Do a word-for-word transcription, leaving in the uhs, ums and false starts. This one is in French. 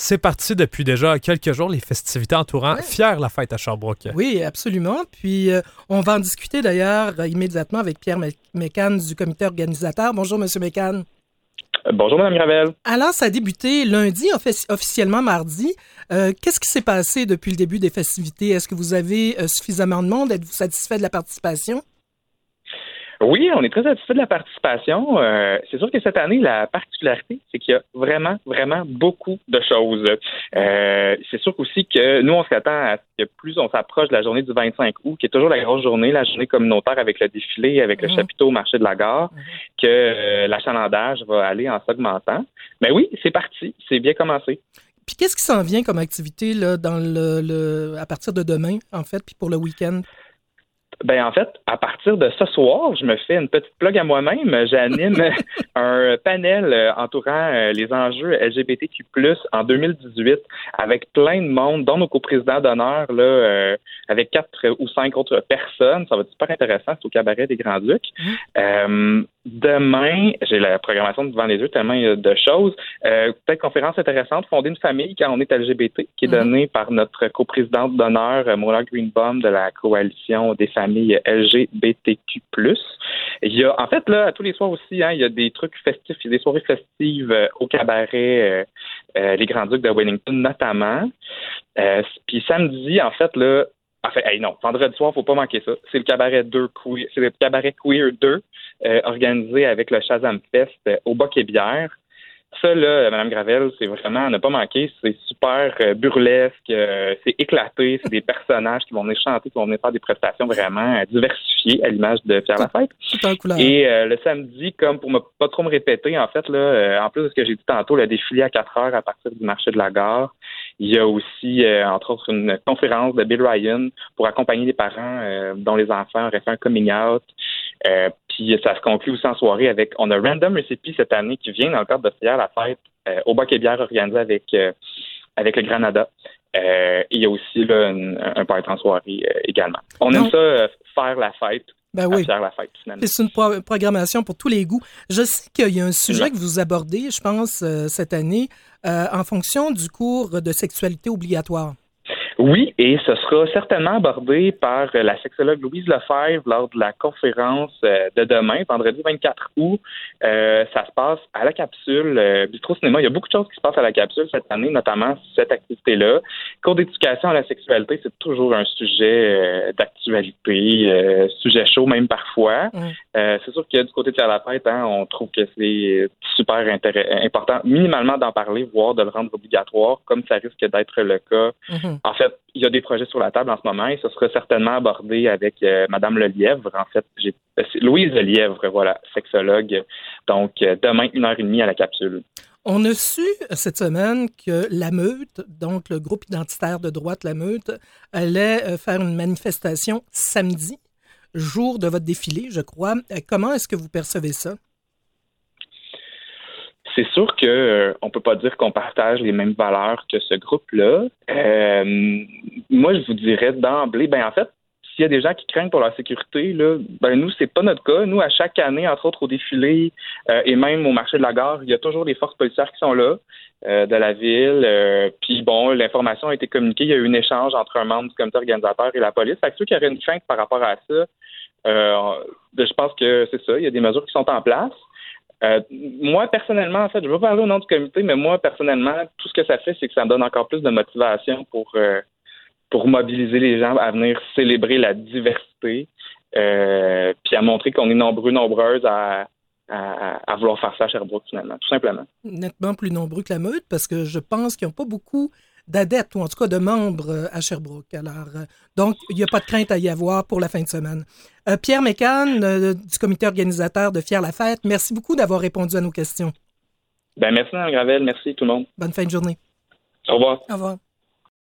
C'est parti depuis déjà quelques jours, les festivités entourant Ouais. Fier la fête à Sherbrooke. Oui, absolument. Puis, euh, on va en discuter d'ailleurs euh, immédiatement avec Pierre Mé- Mécan du comité organisateur. Bonjour, M. Mécan. Bonjour, Mme Gravel. Alors, ça a débuté lundi, offici- officiellement mardi. Euh, qu'est-ce qui s'est passé depuis le début des festivités? Est-ce que vous avez euh, suffisamment de monde? Êtes-vous satisfait de la participation? Oui, on est très satisfait de la participation. Euh, c'est sûr que cette année, la particularité, c'est qu'il y a vraiment, vraiment beaucoup de choses. Euh, c'est sûr aussi que nous, on s'attend à ce que plus on s'approche de la journée du vingt-cinq août, qui est toujours la grosse journée, la journée communautaire avec le défilé, avec Mhm. le chapiteau au marché de la gare, que euh, l'achalandage va aller en s'augmentant. Mais oui, c'est parti. C'est bien commencé. Puis, qu'est-ce qui s'en vient comme activité là, dans le, le- à partir de demain, en fait, puis pour le week-end? Ben en fait, à partir de ce soir, je me fais une petite plug à moi-même. J'anime un panel euh, entourant euh, les enjeux L G B T Q plus, en deux mille dix-huit, avec plein de monde, dont nos coprésidents d'honneur, là, euh, avec quatre ou cinq autres personnes. Ça va être super intéressant. C'est au cabaret des Grands-Ducs. Mmh. Euh, demain, j'ai la programmation devant les yeux tellement il y a de choses. Euh, peut-être conférence intéressante, fonder une famille quand on est L G B T, qui est Mmh. donnée par notre coprésidente d'honneur, euh, Mona Greenbaum, de la coalition des familles L G B T Q plus. Il y a, en fait, là, tous les soirs aussi, hein, il y a des trucs festifs, il y a des soirées festives euh, au cabaret, euh, euh, les Grands-Ducs de Wellington notamment. Euh, Puis samedi, en fait, là, enfin, hey, non, vendredi soir, faut pas manquer ça. C'est le cabaret deux queer, c'est le cabaret queer deux, euh, organisé avec le Shazam Fest euh, au Boc et Bière. Ça, là, Mme Gravel, c'est vraiment à ne pas manquer. C'est super euh, burlesque, euh, c'est éclaté, c'est des personnages qui vont venir chanter, qui vont venir faire des prestations vraiment euh, diversifiées à l'image de Pierre Lafayette. Tout en couleur. Et euh, le samedi, comme pour ne pas trop me répéter, en fait, là, euh, en plus de ce que j'ai dit tantôt, le défilé à quatre heures à partir du marché de la gare, il y a aussi, euh, entre autres, une conférence de Bill Ryan pour accompagner les parents euh, dont les enfants auraient fait un coming out. Euh, puis ça se conclut aussi en soirée avec, on a Random Recipe cette année qui vient dans le cadre de Fier la fête euh, au Boc et Bière organisé avec euh, avec le Granada. Euh, il y a aussi là, une, un party en soirée euh, également. On Non. aime ça euh, faire la fête. Ben oui. Faire la fête finalement. C'est une pro- programmation pour tous les goûts. Je sais qu'il y a un sujet Ouais. que vous abordez, je pense, euh, cette année, euh, en fonction du cours de sexualité obligatoire. Oui, et ce sera certainement abordé par la sexologue Louise Lefebvre lors de la conférence euh, de demain, vendredi vingt-quatre août. Euh, ça se passe à la capsule euh, Bistro Cinéma. Il y a beaucoup de choses qui se passent à la capsule cette année, notamment cette activité-là. Cours d'éducation à la sexualité, c'est toujours un sujet euh, d'actualité, euh, sujet chaud même parfois. Mm. Euh, c'est sûr que du côté de Pierre Lafayette, hein, on trouve que c'est super intéressant, important, minimalement d'en parler, voire de le rendre obligatoire, comme ça risque d'être le cas. Mhm. En fait, il y a des projets sur la table en ce moment et ce sera certainement abordé avec euh, Madame Lelièvre. En fait, j'ai c'est Louise Lelièvre, voilà, sexologue. Donc, euh, demain, une heure et demie à la capsule. On a su euh, cette semaine que la Meute, donc le groupe identitaire de droite La Meute, allait euh, faire une manifestation samedi, jour de votre défilé, je crois. Euh, Comment est-ce que vous percevez ça? C'est sûr que euh, on peut pas dire qu'on partage les mêmes valeurs que ce groupe-là. Euh, moi, je vous dirais d'emblée, ben en fait, s'il y a des gens qui craignent pour leur sécurité, là, ben nous, c'est pas notre cas. Nous, à chaque année, entre autres au défilé euh, et même au marché de la gare, il y a toujours des forces policières qui sont là, euh, de la ville. Euh, Puis bon, l'information a été communiquée. Il y a eu un échange entre un membre du comité organisateur et la police. Fait que ceux qui auraient une crainte par rapport à ça, euh, je pense que c'est ça. Il y a des mesures qui sont en place. Euh, moi, personnellement, en fait, je vais pas parler au nom du comité, mais moi, personnellement, tout ce que ça fait, c'est que ça me donne encore plus de motivation pour euh, pour mobiliser les gens à venir célébrer la diversité, euh, puis à montrer qu'on est nombreux, nombreuses à, à, à vouloir faire ça à Sherbrooke, finalement, tout simplement. Nettement plus nombreux que La Meute, parce que je pense qu'ils n'ont pas beaucoup d'adeptes, ou en tout cas de membres euh, à Sherbrooke. Alors, euh, donc, il n'y a pas de crainte à y avoir pour la fin de semaine. Euh, Pierre Mécan, euh, du comité organisateur de Fier la fête, merci beaucoup d'avoir répondu à nos questions. Ben merci, Mme Gravel. Merci tout le monde. Bonne fin de journée. Au revoir. Au revoir.